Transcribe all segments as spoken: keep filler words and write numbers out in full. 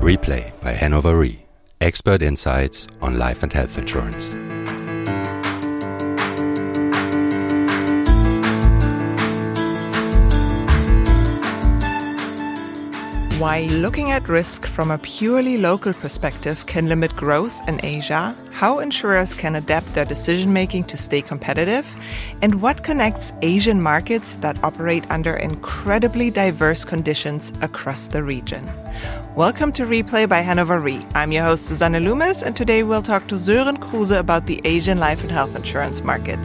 Replay by Hannover Re. Expert insights on life and health insurance. Why looking at risk from a purely local perspective can limit growth in Asia, how insurers can adapt their decision-making to stay competitive, and what connects Asian markets that operate under incredibly diverse conditions across the region. Welcome to Replay by Hannover Re. I'm your host, Susanne Loomis, and today we'll talk to Sören Kruse about the Asian life and health insurance market.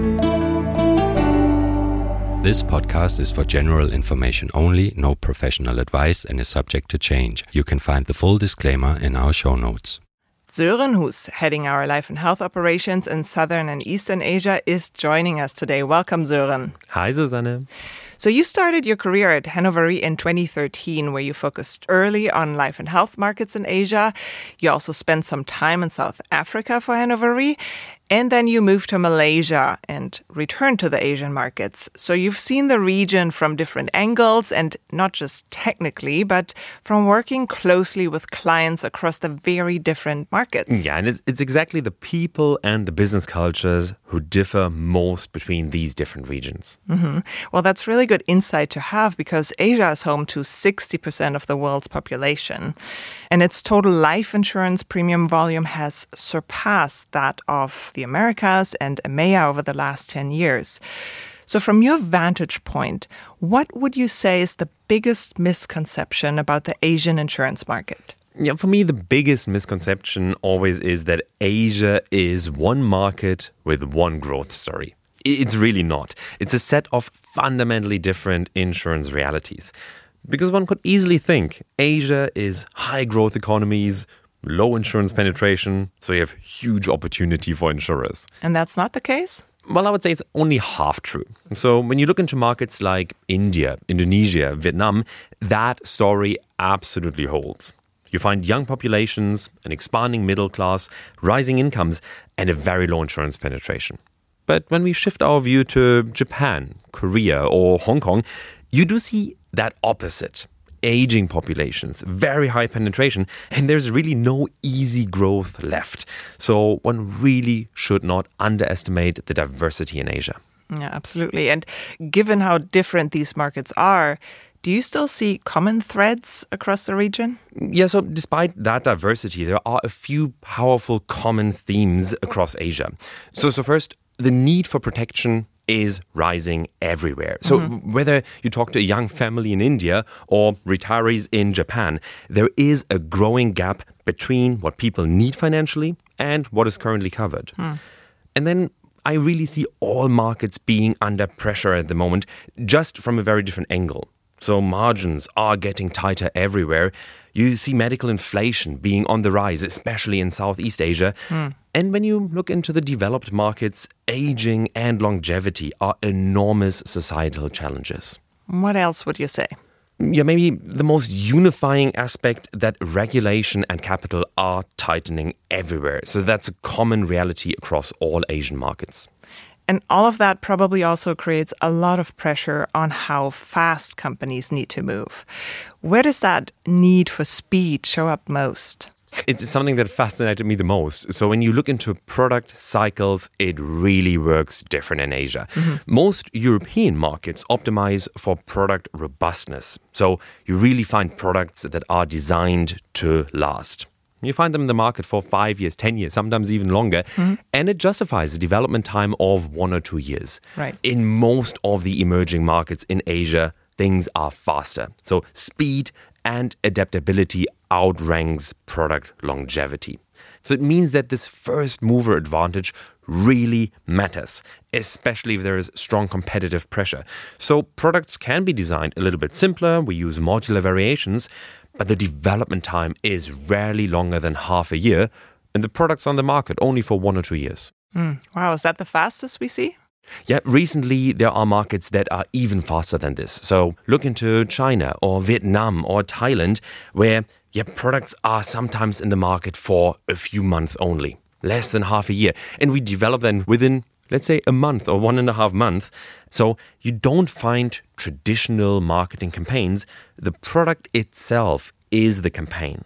This podcast is for general information only, no professional advice, and is subject to change. You can find the full disclaimer in our show notes. Sören, who's heading our life and health operations in Southern and Eastern Asia, is joining us today. Welcome, Sören. Hi, Susanne. So you started your career at Hannover Re in twenty thirteen, where you focused early on life and health markets in Asia. You also spent some time in South Africa for Hannover Re. And then you moved to Malaysia and returned to the Asian markets. So you've seen the region from different angles, and not just technically, but from working closely with clients across the very different markets. Yeah, and it's, it's exactly the people and the business cultures who differ most between these different regions. Mm-hmm. Well, that's really good insight to have, because Asia is home to sixty percent of the world's population. And its total life insurance premium volume has surpassed that of the Americas and E M E A over the last ten years. So from your vantage point, what would you say is the biggest misconception about the Asian insurance market? Yeah, for me, the biggest misconception always is that Asia is one market with one growth story. It's really not. It's a set of fundamentally different insurance realities. Because one could easily think Asia is high growth economies, low insurance penetration, so you have huge opportunity for insurers. And that's not the case? Well, I would say it's only half true. So when you look into markets like India, Indonesia, Vietnam, that story absolutely holds. You find young populations, an expanding middle class, rising incomes, and a very low insurance penetration. But when we shift our view to Japan, Korea, or Hong Kong, you do see that opposite. Aging populations, very high penetration, and there's really no easy growth left. So one really should not underestimate the diversity in Asia. Yeah, absolutely. And given how different these markets are, do you still see common threads across the region? Yeah, so despite that diversity, there are a few powerful common themes across Asia. So, so first, the need for protection is rising everywhere. So mm-hmm. whether you talk to a young family in India or retirees in Japan, there is a growing gap between what people need financially and what is currently covered. Mm. And then I really see all markets being under pressure at the moment, just from a very different angle. So margins are getting tighter everywhere. You see medical inflation being on the rise, especially in Southeast Asia. Mm. And when you look into the developed markets, aging and longevity are enormous societal challenges. What else would you say? Yeah, maybe the most unifying aspect, that regulation and capital are tightening everywhere. So that's a common reality across all Asian markets. And all of that probably also creates a lot of pressure on how fast companies need to move. Where does that need for speed show up most? It's something that fascinated me the most. So when you look into product cycles, it really works different in Asia. Mm-hmm. Most European markets optimize for product robustness. So you really find products that are designed to last. You find them in the market for five years, ten years, sometimes even longer. Mm-hmm. And it justifies a development time of one or two years. Right. In most of the emerging markets in Asia, things are faster. So speed and adaptability outranks product longevity. So it means that this first mover advantage really matters, especially if there is strong competitive pressure. So products can be designed a little bit simpler. We use modular variations, but the development time is rarely longer than half a year, and the product's on the market only for one or two years. Mm. Wow, is that the fastest we see? Yeah, recently there are markets that are even faster than this. So look into China or Vietnam or Thailand, where yeah, products are sometimes in the market for a few months only, less than half a year. And we develop them within, let's say, a month or one and a half months. So you don't find traditional marketing campaigns. The product itself is the campaign.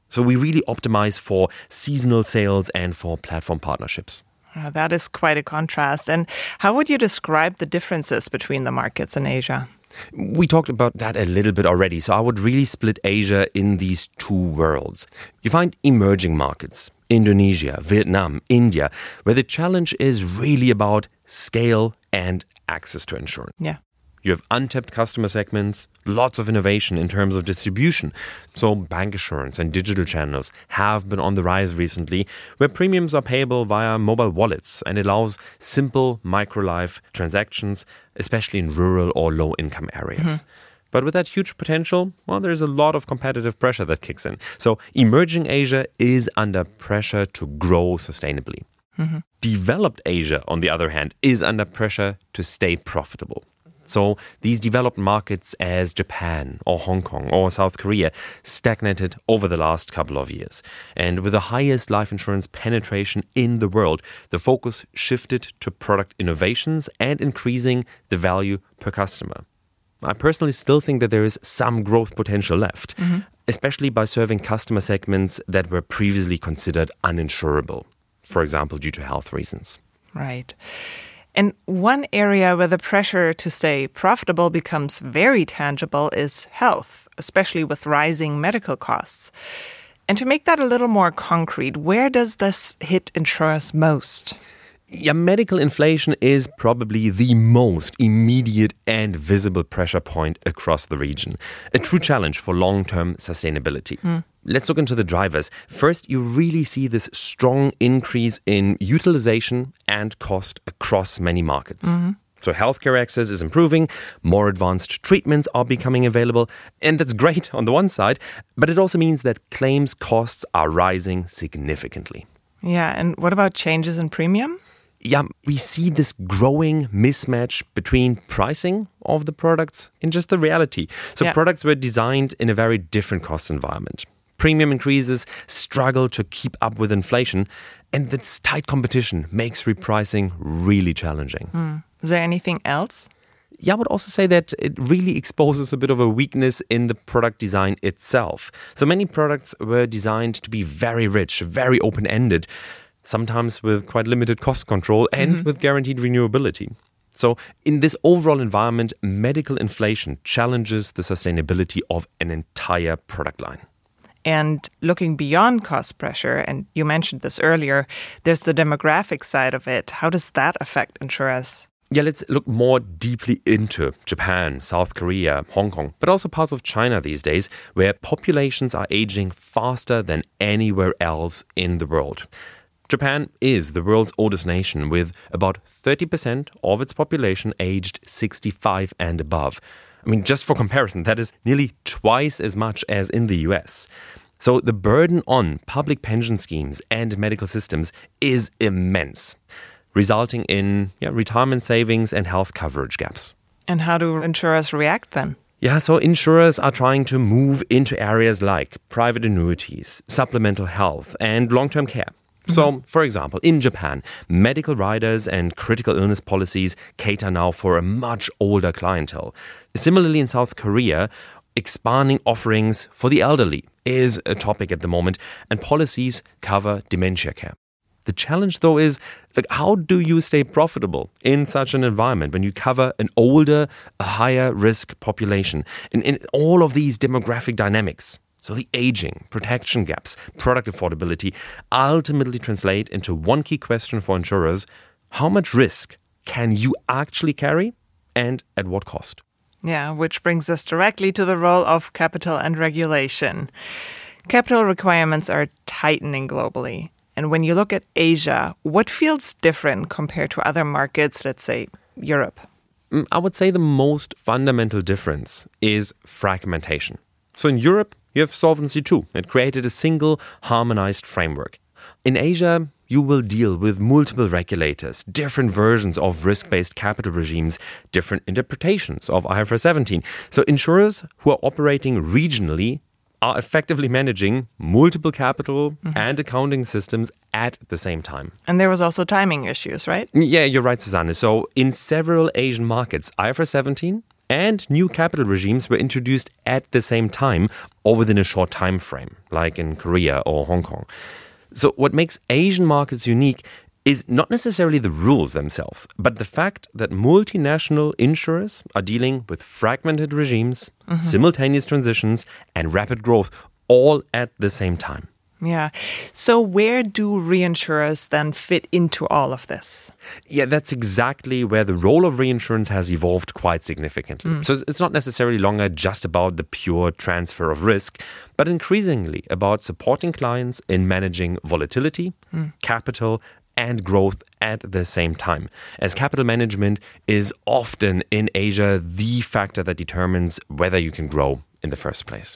So we really optimize for seasonal sales and for platform partnerships. Uh, that is quite a contrast. And how would you describe the differences between the markets in Asia? We talked about that a little bit already, so I would really split Asia in these two worlds. You find emerging markets, Indonesia, Vietnam, India, where the challenge is really about scale and access to insurance. Yeah. You have untapped customer segments, lots of innovation in terms of distribution. So bancassurance and digital channels have been on the rise recently, where premiums are payable via mobile wallets and allows simple micro-life transactions, especially in rural or low-income areas. Mm-hmm. But with that huge potential, well, there's a lot of competitive pressure that kicks in. So emerging Asia is under pressure to grow sustainably. Mm-hmm. Developed Asia, on the other hand, is under pressure to stay profitable. So these developed markets as Japan or Hong Kong or South Korea stagnated over the last couple of years. And with the highest life insurance penetration in the world, the focus shifted to product innovations and increasing the value per customer. I personally still think that there is some growth potential left, mm-hmm. especially by serving customer segments that were previously considered uninsurable, for example, due to health reasons. Right. And one area where the pressure to stay profitable becomes very tangible is health, especially with rising medical costs. And to make that a little more concrete, where does this hit insurers most? Yeah, medical inflation is probably the most immediate and visible pressure point across the region. A true challenge for long-term sustainability. Mm. Let's look into the drivers. First, you really see this strong increase in utilization and cost across many markets. Mm-hmm. So healthcare access is improving, more advanced treatments are becoming available, and that's great on the one side, but it also means that claims costs are rising significantly. Yeah, and what about changes in premium? Yeah, we see this growing mismatch between pricing of the products and just the reality. So yeah. Products were designed in a very different cost environment. Premium increases struggle to keep up with inflation, and this tight competition makes repricing really challenging. Mm. Is there anything else? Yeah, I would also say that it really exposes a bit of a weakness in the product design itself. So many products were designed to be very rich, very open-ended, sometimes with quite limited cost control and mm-hmm. with guaranteed renewability. So in this overall environment, medical inflation challenges the sustainability of an entire product line. And looking beyond cost pressure, and you mentioned this earlier, there's the demographic side of it. How does that affect insurers? Yeah, let's look more deeply into Japan, South Korea, Hong Kong, but also parts of China these days, where populations are aging faster than anywhere else in the world. Japan is the world's oldest nation with about thirty percent of its population aged sixty-five and above. I mean, just for comparison, that is nearly twice as much as in the U S. So the burden on public pension schemes and medical systems is immense, resulting in yeah, retirement savings and health coverage gaps. And how do insurers react then? Yeah, so insurers are trying to move into areas like private annuities, supplemental health, and long-term care. So, for example, in Japan, medical riders and critical illness policies cater now for a much older clientele. Similarly, in South Korea, expanding offerings for the elderly is a topic at the moment, and policies cover dementia care. The challenge, though, is like, how do you stay profitable in such an environment when you cover an older, a higher risk population? And in all of these demographic dynamics, so the aging, protection gaps, product affordability ultimately translate into one key question for insurers: how much risk can you actually carry and at what cost? Yeah, which brings us directly to the role of capital and regulation. Capital requirements are tightening globally. And when you look at Asia, what feels different compared to other markets, let's say Europe? I would say the most fundamental difference is fragmentation. So in Europe, you have Solvency two. It created a single harmonized framework. In Asia, you will deal with multiple regulators, different versions of risk-based capital regimes, different interpretations of I F R S seventeen. So insurers who are operating regionally are effectively managing multiple capital mm-hmm. and accounting systems at the same time. And there was also timing issues, right? Yeah, you're right, Susanne. So in several Asian markets, I F R S seventeen and new capital regimes were introduced at the same time or within a short time frame, like in Korea or Hong Kong. So what makes Asian markets unique is not necessarily the rules themselves, but the fact that multinational insurers are dealing with fragmented regimes, mm-hmm. simultaneous transitions, and rapid growth all at the same time. Yeah. So where do reinsurers then fit into all of this? Yeah, that's exactly where the role of reinsurance has evolved quite significantly. Mm. So it's not necessarily longer just about the pure transfer of risk, but increasingly about supporting clients in managing volatility, mm. capital, and growth at the same time, as capital management is often in Asia the factor that determines whether you can grow in the first place.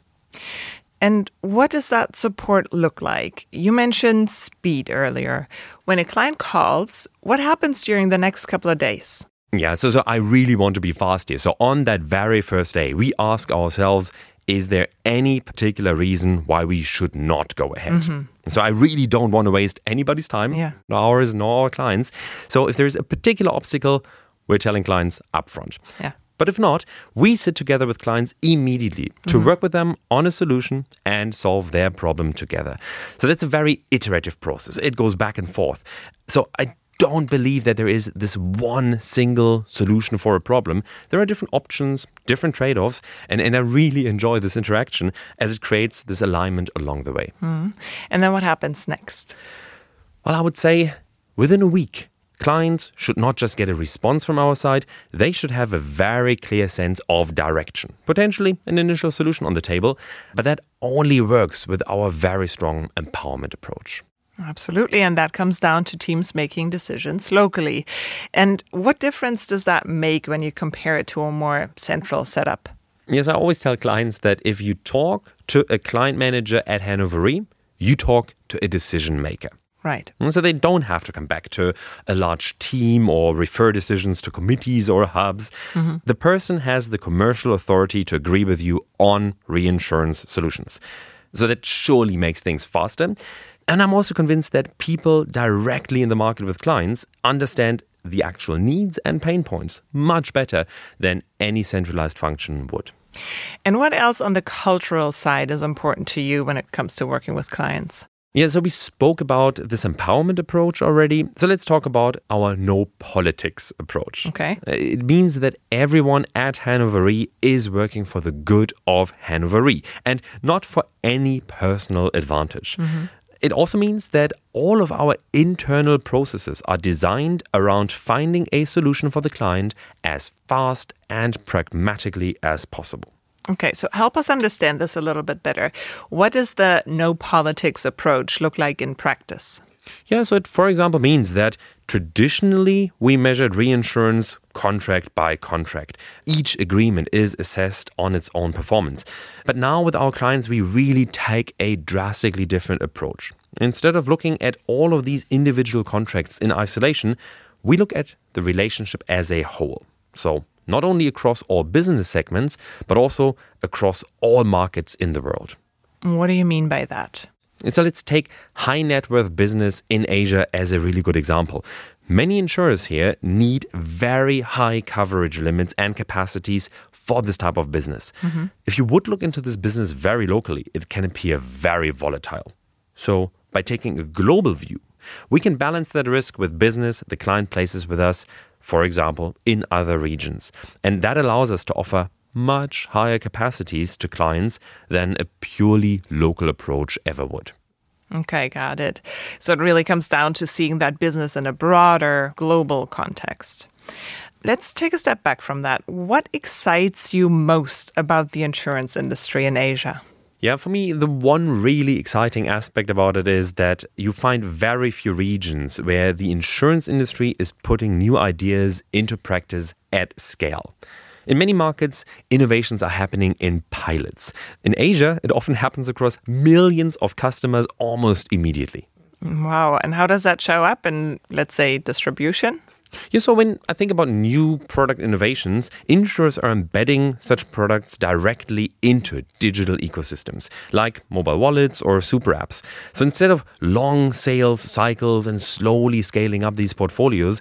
And what does that support look like? You mentioned speed earlier. When a client calls, what happens during the next couple of days? Yeah, so, so I really want to be fast here. So on that very first day, we ask ourselves, is there any particular reason why we should not go ahead? Mm-hmm. So I really don't want to waste anybody's time, yeah. nor ours, nor our clients. So if there's a particular obstacle, we're telling clients upfront. Yeah. But if not, we sit together with clients immediately to mm-hmm. work with them on a solution and solve their problem together. So that's a very iterative process. It goes back and forth. So I don't believe that there is this one single solution for a problem. There are different options, different trade-offs, and, and I really enjoy this interaction as it creates this alignment along the way. Mm-hmm. And then what happens next? Well, I would say within a week, clients should not just get a response from our side, they should have a very clear sense of direction. Potentially an initial solution on the table, but that only works with our very strong empowerment approach. Absolutely, and that comes down to teams making decisions locally. And what difference does that make when you compare it to a more central setup? Yes, I always tell clients that if you talk to a client manager at Hannover Re, you talk to a decision maker. Right. And so they don't have to come back to a large team or refer decisions to committees or hubs. Mm-hmm. The person has the commercial authority to agree with you on reinsurance solutions. So that surely makes things faster. And I'm also convinced that people directly in the market with clients understand the actual needs and pain points much better than any centralized function would. And what else on the cultural side is important to you when it comes to working with clients? Yeah, so we spoke about this empowerment approach already. So let's talk about our no politics approach. Okay. It means that everyone at Hannover Re is working for the good of Hannover Re and not for any personal advantage. Mm-hmm. It also means that all of our internal processes are designed around finding a solution for the client as fast and pragmatically as possible. Okay, so help us understand this a little bit better. What does the no politics approach look like in practice? Yeah, so it, for example, means that traditionally we measured reinsurance contract by contract. Each agreement is assessed on its own performance. But now with our clients, we really take a drastically different approach. Instead of looking at all of these individual contracts in isolation, we look at the relationship as a whole. So not only across all business segments, but also across all markets in the world. What do you mean by that? So let's take high net worth business in Asia as a really good example. Many insurers here need very high coverage limits and capacities for this type of business. Mm-hmm. If you would look into this business very locally, it can appear very volatile. So by taking a global view, we can balance that risk with business the client places with us, for example, in other regions. And that allows us to offer much higher capacities to clients than a purely local approach ever would. Okay, got it. So it really comes down to seeing that business in a broader global context. Let's take a step back from that. What excites you most about the insurance industry in Asia? Yeah, for me, the one really exciting aspect about it is that you find very few regions where the insurance industry is putting new ideas into practice at scale. In many markets, innovations are happening in pilots. In Asia, it often happens across millions of customers almost immediately. Wow. And how does that show up in, let's say, distribution? Yeah, so when I think about new product innovations, insurers are embedding such products directly into digital ecosystems, like mobile wallets or super apps. So instead of long sales cycles and slowly scaling up these portfolios,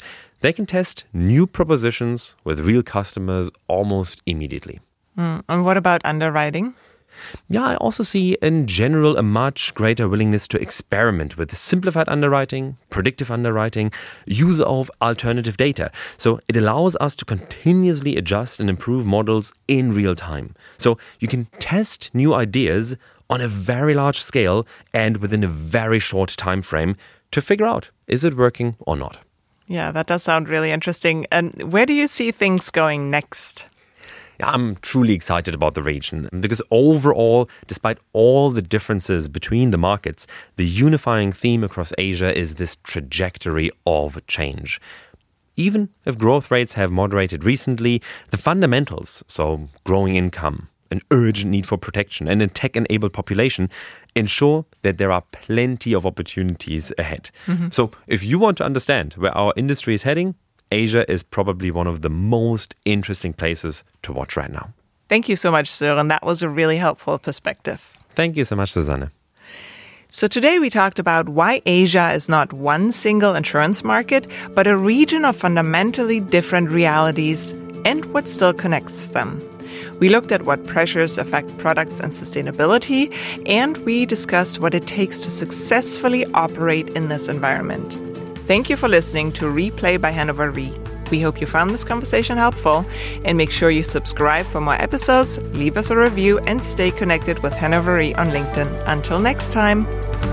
they can test new propositions with real customers almost immediately. Mm. And what about underwriting? Yeah, I also see in general a much greater willingness to experiment with simplified underwriting, predictive underwriting, use of alternative data. So it allows us to continuously adjust and improve models in real time. So you can test new ideas on a very large scale and within a very short time frame to figure out, is it working or not? Yeah, that does sound really interesting. And where do you see things going next? I'm truly excited about the region because overall, despite all the differences between the markets, the unifying theme across Asia is this trajectory of change. Even if growth rates have moderated recently, the fundamentals, so growing income, an urgent need for protection, and a tech-enabled population ensure that there are plenty of opportunities ahead. Mm-hmm. So if you want to understand where our industry is heading, Asia is probably one of the most interesting places to watch right now. Thank you so much, Søren. That was a really helpful perspective. Thank you so much, Susanne. So today we talked about why Asia is not one single insurance market, but a region of fundamentally different realities and what still connects them. We looked at what pressures affect products and sustainability, and we discussed what it takes to successfully operate in this environment. Thank you for listening to Replay by Hannover Re. We hope you found this conversation helpful, and make sure you subscribe for more episodes, leave us a review, and stay connected with Hannover Re on LinkedIn. Until next time.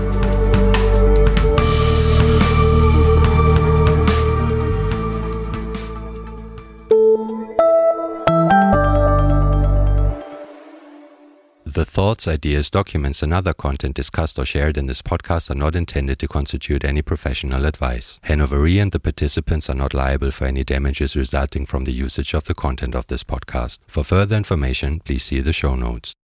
The thoughts, ideas, documents, and other content discussed or shared in this podcast are not intended to constitute any professional advice. Hannover Re and the participants are not liable for any damages resulting from the usage of the content of this podcast. For further information, please see the show notes.